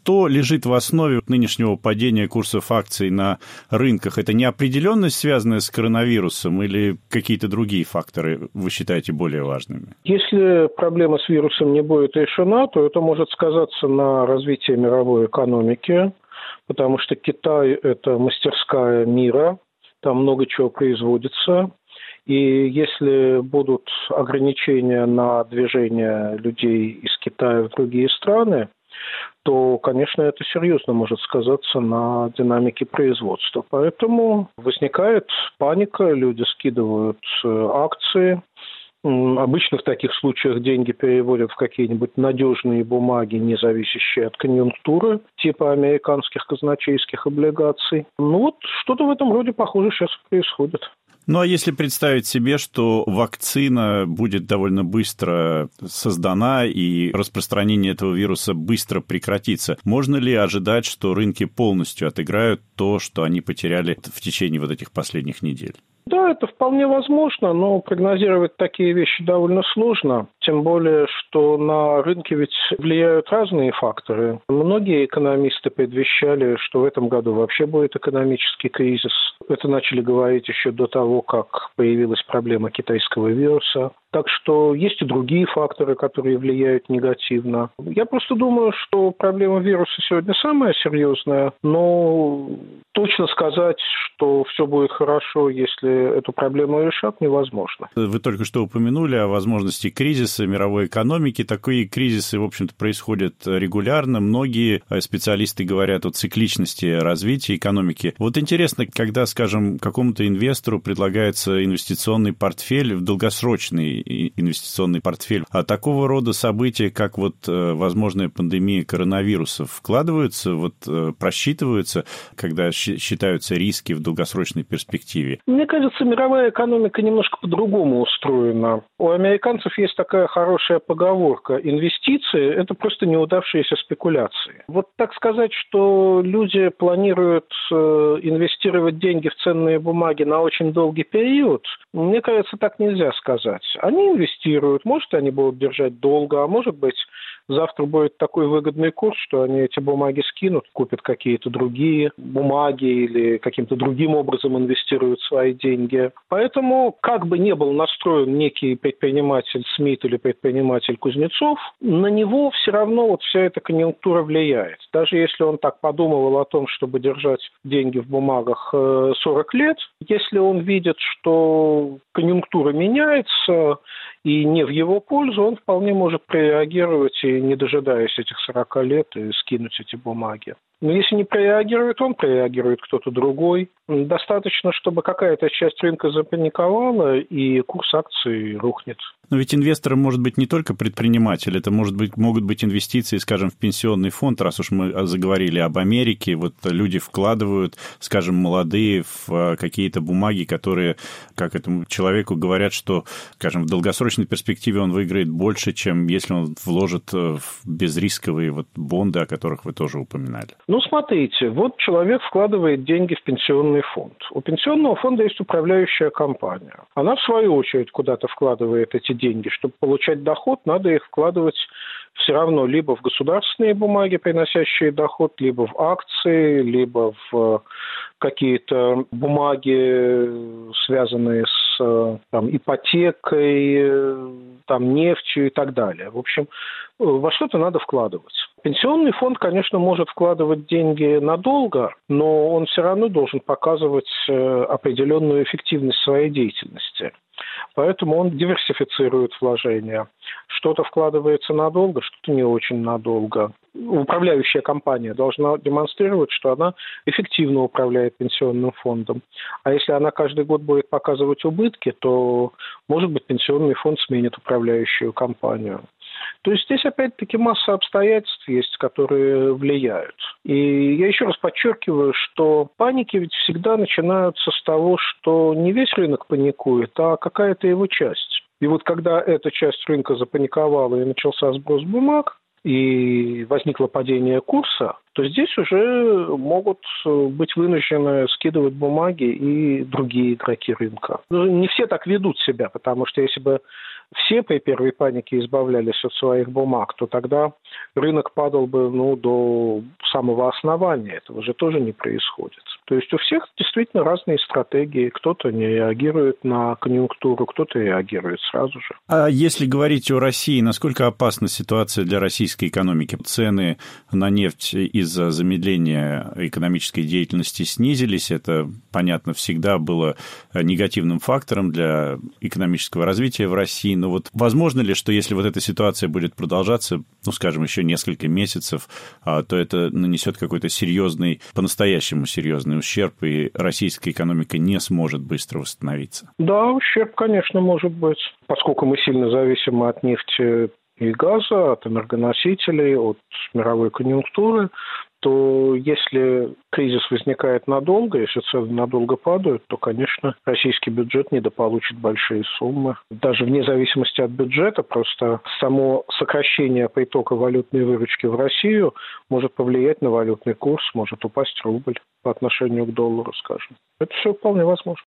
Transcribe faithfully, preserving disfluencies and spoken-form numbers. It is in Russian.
Что лежит в основе нынешнего падения курсов акций на рынках? Это неопределенность, связанная с коронавирусом, или какие-то другие факторы вы считаете более важными? Если проблема с вирусом не будет решена, то это может сказаться на развитии мировой экономики, потому что Китай – это мастерская мира, там много чего производится. И если будут ограничения на движение людей из Китая в другие страны, то, конечно, это серьезно может сказаться на динамике производства. Поэтому возникает паника, люди скидывают акции. Обычно в таких случаях деньги переводят в какие-нибудь надежные бумаги, не зависящие от конъюнктуры, типа американских казначейских облигаций. Ну вот что-то в этом роде, похоже, сейчас происходит. Ну, а если представить себе, что вакцина будет довольно быстро создана и распространение этого вируса быстро прекратится, можно ли ожидать, что рынки полностью отыграют то, что они потеряли в течение вот этих последних недель? Да, это вполне возможно, но прогнозировать такие вещи довольно сложно. Тем более, что на рынке ведь влияют разные факторы. Многие экономисты предвещали, что в этом году вообще будет экономический кризис. Это начали говорить еще до того, как появилась проблема китайского вируса. Так что есть и другие факторы, которые влияют негативно. Я просто думаю, что проблема вируса сегодня самая серьезная, но точно сказать, что все будет хорошо, если эту проблему решат, невозможно. Вы только что упомянули о возможности кризиса мировой экономики. Такие кризисы, в общем-то, происходят регулярно. Многие специалисты говорят о цикличности развития экономики. Вот интересно, когда, скажем, какому-то инвестору предлагается инвестиционный портфель в долгосрочный инвестиционный портфель. А такого рода события, как вот возможная пандемия коронавируса, вкладываются, вот просчитываются, когда считаются риски в долгосрочной перспективе? Мне кажется, мировая экономика немножко по-другому устроена. У американцев есть такая хорошая поговорка: инвестиции – это просто неудавшиеся спекуляции. Вот так сказать, что люди планируют инвестировать деньги в ценные бумаги на очень долгий период, мне кажется, так нельзя сказать. Они инвестируют, может, они будут держать долго, а может быть, завтра будет такой выгодный курс, что они эти бумаги скинут, купят какие-то другие бумаги или каким-то другим образом инвестируют свои деньги. Поэтому, как бы ни был настроен некий предприниматель Смит или предприниматель Кузнецов, на него все равно вот вся эта конъюнктура влияет. Даже если он так подумывал о том, чтобы держать деньги в бумагах сорок лет, если он видит, что конъюнктура меняется и не в его пользу, он вполне может прореагировать и, не дожидаясь этих сорока лет, и скинуть эти бумаги. Но если не прореагирует он, прореагирует кто-то другой. Достаточно, чтобы какая-то часть рынка запаниковала, и курс акций рухнет. Но ведь инвестором может быть не только предприниматель, это может быть, могут быть инвестиции, скажем, в пенсионный фонд, раз уж мы заговорили об Америке, вот люди вкладывают, скажем, молодые в какие-то бумаги, которые, как этому человеку говорят, что, скажем, в долгосрочной перспективе он выиграет больше, чем если он вложит в безрисковые вот бонды, о которых вы тоже упоминали. Ну, смотрите, вот человек вкладывает деньги в пенсионный фонд. У пенсионного фонда есть управляющая компания. Она, в свою очередь, куда-то вкладывает эти деньги. Чтобы получать доход, надо их вкладывать все равно либо в государственные бумаги, приносящие доход, либо в акции, либо в какие-то бумаги, связанные с там, ипотекой, там, нефтью и так далее. В общем, во что-то надо вкладывать. Пенсионный фонд, конечно, может вкладывать деньги надолго, но он все равно должен показывать определенную эффективность своей деятельности. Поэтому он диверсифицирует вложения. Что-то вкладывается надолго, что-то не очень надолго. Управляющая компания должна демонстрировать, что она эффективно управляет пенсионным фондом. А если она каждый год будет показывать убытки, то, может быть, пенсионный фонд сменит управляющую компанию. То есть здесь, опять-таки, масса обстоятельств есть, которые влияют. И я еще раз подчеркиваю, что паники ведь всегда начинаются с того, что не весь рынок паникует, а какая-то его часть. И вот когда эта часть рынка запаниковала и начался сброс бумаг, и возникло падение курса, то здесь уже могут быть вынуждены скидывать бумаги и другие игроки рынка. Не все так ведут себя, потому что если бы все при первой панике избавлялись от своих бумаг, то тогда рынок падал бы ну, до самого основания. Этого же тоже не происходит. То есть у всех действительно разные стратегии. Кто-то не реагирует на конъюнктуру, кто-то реагирует сразу же. А если говорить о России, насколько опасна ситуация для российской экономики? Цены на нефть из-за замедления экономической деятельности снизились. Это, понятно, всегда было негативным фактором для экономического развития в России. Но вот возможно ли, что если вот эта ситуация будет продолжаться, ну, скажем, еще несколько месяцев, то это нанесет какой-то серьезный, по-настоящему серьезный ущерб, и российская экономика не сможет быстро восстановиться? Да, ущерб, конечно, может быть. Поскольку мы сильно зависимы от нефти и газа, от энергоносителей, от мировой конъюнктуры, то если кризис возникает надолго, если цены надолго падают, то, конечно, российский бюджет недополучит большие суммы. Даже вне зависимости от бюджета, просто само сокращение притока валютной выручки в Россию может повлиять на валютный курс, может упасть рубль по отношению к доллару, скажем. Это все вполне возможно.